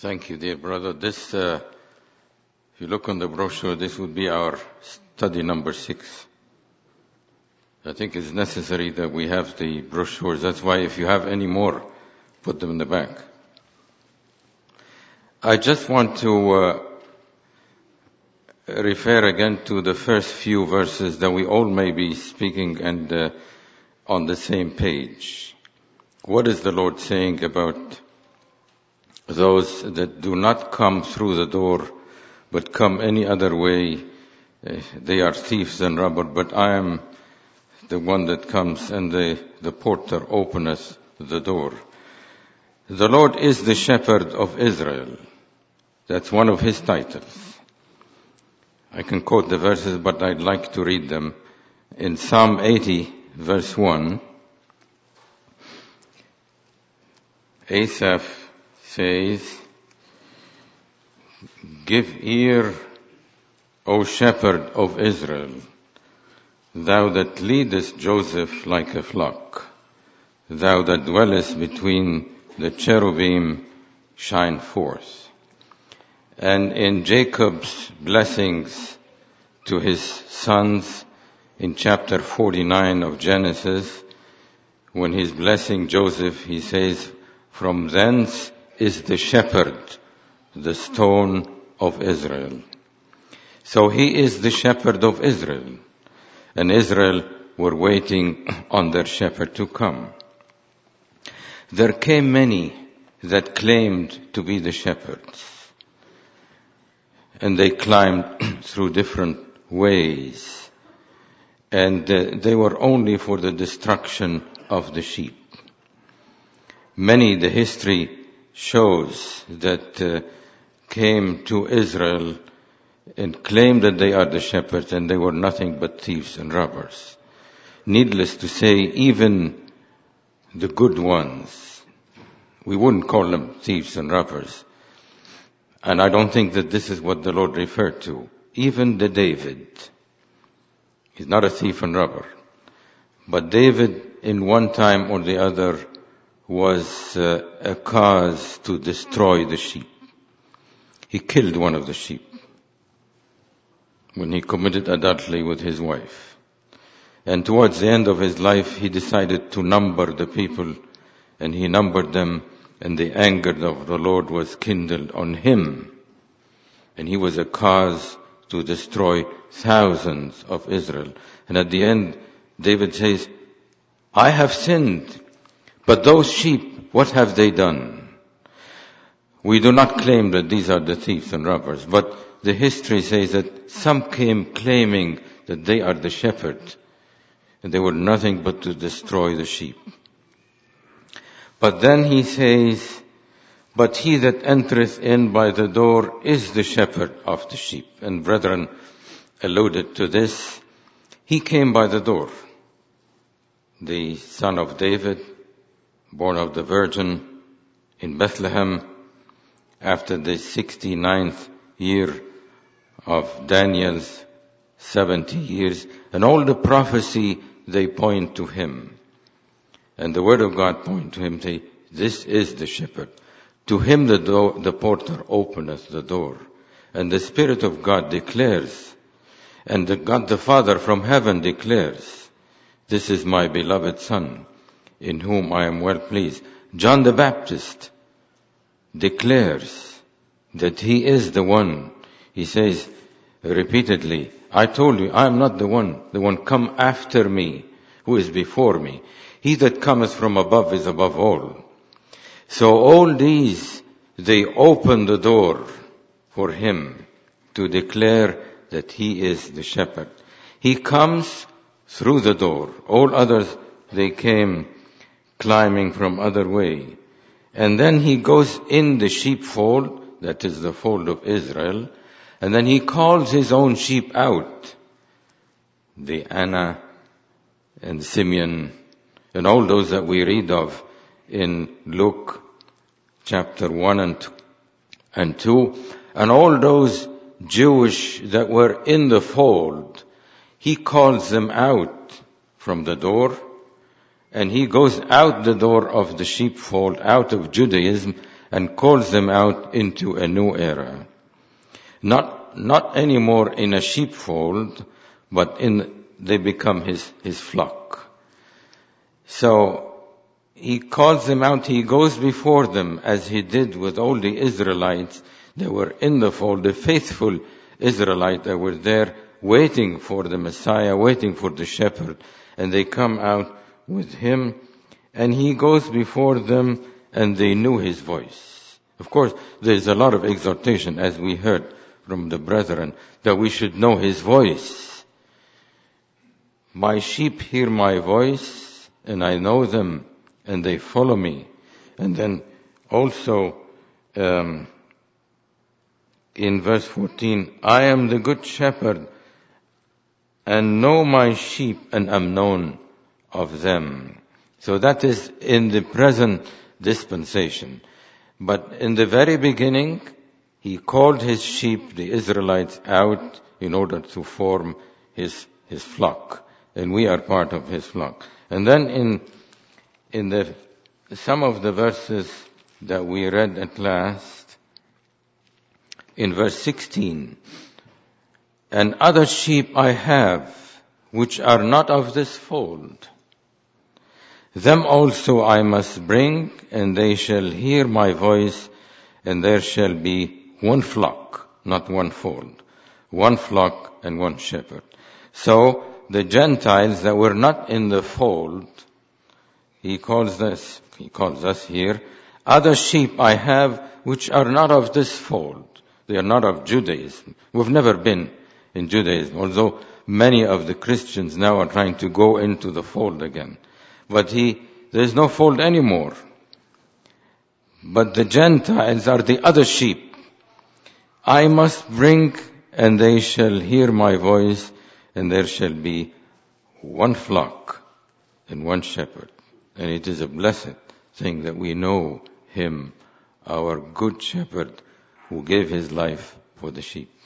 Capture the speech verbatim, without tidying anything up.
Thank you, dear brother. This, uh, if you look on the brochure, this would be our study number six. I think it's necessary that we have the brochures. That's why if you have any more, put them in the back. I just want to uh, refer again to the first few verses that we all may be speaking and uh, on the same page. What is the Lord saying about those that do not come through the door, but come any other way? Uh, they are thieves and robbers, but I am the one that comes, and the, the porter openeth the door. The Lord is the shepherd of Israel. That's one of his titles. I can quote the verses, but I'd like to read them. In Psalm eighty, verse one, Asaph says, "Give ear, O shepherd of Israel, thou that leadest Joseph like a flock, thou that dwellest between the cherubim, shine forth." And in Jacob's blessings to his sons in chapter forty-nine of Genesis, when he's blessing Joseph, he says, "From thence is the shepherd, the stone of Israel." So he is the shepherd of Israel, and Israel were waiting on their shepherd to come. There came many that claimed to be the shepherds, and they climbed through different ways, and uh, they were only for the destruction of the sheep. Many, the history shows, that uh, came to Israel and claimed that they are the shepherds, and they were nothing but thieves and robbers. Needless to say, even the good ones, we wouldn't call them thieves and robbers. And I don't think that this is what the Lord referred to. Even the David, he's not a thief and robber. But David, in one time or the other, was uh, a cause to destroy the sheep. He killed one of the sheep when he committed adultery with his wife. And towards the end of his life, he decided to number the people, and he numbered them, and the anger of the Lord was kindled on him. And he was a cause to destroy thousands of Israel. And at the end, David says, "I have sinned, but those sheep, what have they done?" We do not claim that these are the thieves and robbers, but the history says that some came claiming that they are the shepherd, and they were nothing but to destroy the sheep. But then he says, "But he that entereth in by the door is the shepherd of the sheep." And brethren alluded to this. He came by the door. The son of David, born of the Virgin in Bethlehem, after the sixty-ninth year of Daniel's seventy years, and all the prophecy, they point to him. And the word of God point to him, say, "This is the shepherd. To him the door, the porter openeth the door." And the Spirit of God declares, and the God the Father from heaven declares, "This is my beloved Son, in whom I am well pleased." John the Baptist declares that he is the one. He says repeatedly, "I told you, I am not the one. The one come after me, who is before me. He that cometh from above is above all." So all these, they open the door for him to declare that he is the shepherd. He comes through the door. All others, they came climbing from other way. And then he goes in the sheepfold, that is the fold of Israel, and then he calls his own sheep out. The Anna and Simeon, and all those that we read of in Luke chapter one and two, and all those Jewish that were in the fold, he calls them out from the door, and he goes out the door of the sheepfold, out of Judaism, and calls them out into a new era. Not, not anymore in a sheepfold, but in, they become his, his flock. So, he calls them out, he goes before them as he did with all the Israelites. They were in the fold, the faithful Israelites that were there waiting for the Messiah, waiting for the shepherd. And they come out with him, and he goes before them, and they knew his voice. Of course, there's a lot of exhortation, as we heard from the brethren, that we should know his voice. My sheep hear my voice, and I know them, and they follow me. And then also, um, in verse fourteen, I am the good shepherd, and know my sheep, and am known of them. So that is in the present dispensation. But in the very beginning, he called his sheep, the Israelites, out in order to form his, his flock. And we are part of his flock. And then in, in the, some of the verses that we read at last, in verse sixteen, and other sheep I have, which are not of this fold. Them also I must bring, and they shall hear my voice, and there shall be one flock, not one fold. One flock and one shepherd. So, the Gentiles that were not in the fold, he calls us, he calls us here, other sheep I have, which are not of this fold. They are not of Judaism. We've never been in Judaism, although many of the Christians now are trying to go into the fold again. But he, there's no fold anymore. But the Gentiles are the other sheep. I must bring, and they shall hear my voice, and there shall be one flock and one shepherd. And it is a blessed thing that we know him, our good shepherd, who gave his life for the sheep.